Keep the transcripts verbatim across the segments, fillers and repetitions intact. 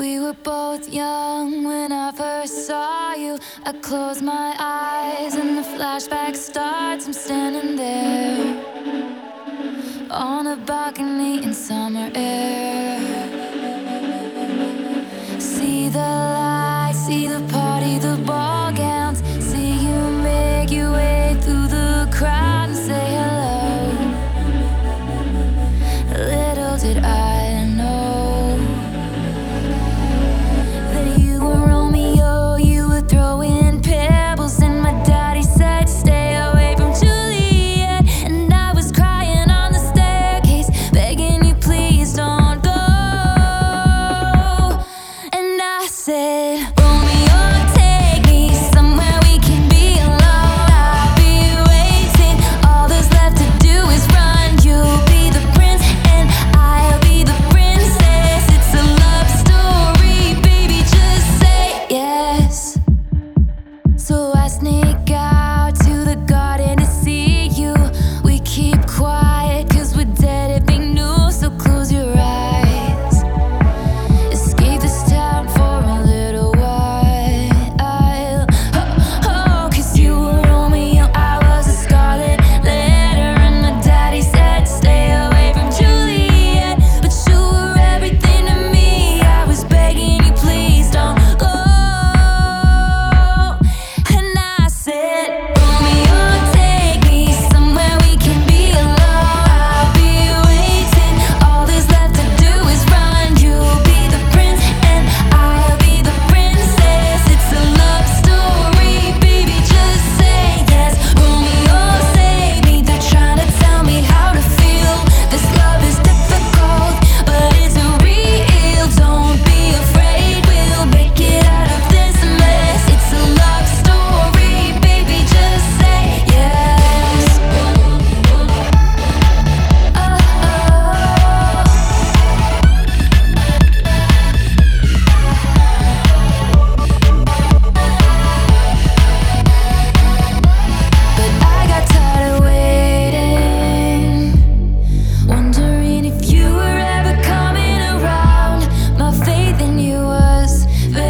We were both young when I first saw you. I close my eyes and the flashback starts. I'm standing there on a balcony in summer air. See the lights, see the party, the ball gowns. See you make your way through the crowd and say hello. Little did I know that you were Romeo. You were throwing pebbles and my daddy said stay away from Juliet. And I was crying on the staircase, begging you please don't go. And I said, Romeo, take me somewhere we can be alone. I'll be waiting, all there's left to do is run. You'll be the prince and I'll be the princess. It's a love story, baby, just say yes. So I sneak out to the garden to see you. We keep quiet cause we're dead at being new. So close your eyes, escape this town for a little while. Oh, oh, cause you were Romeo, I was a scarlet letter. And my daddy said stay away from Juliet. But you were everything to me, I was begging you please don't go. And I said, Romeo, take me somewhere we can be alone. I'll be waiting, all there's left to do is run. You'll be the prince and I'll be the princess. It's a love story, baby, just say yes. Romeo, save me, they're trying to tell me how to feel. This love is difficult, but it's real. Don't be afraid, we'll make it out of this mess. It's a love story, baby, just say yes. Oh, oh. But I got tired of waiting, wondering if you were ever coming around. My faith in you was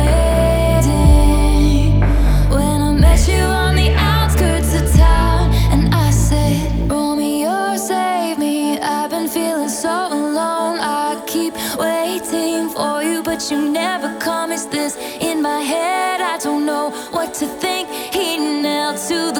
fading when I met you on the outskirts of town. And I said, Romeo, save me, I've been feeling so alone. I keep waiting for you, but you never come. Is this in my head? I don't know what to think. He knelt to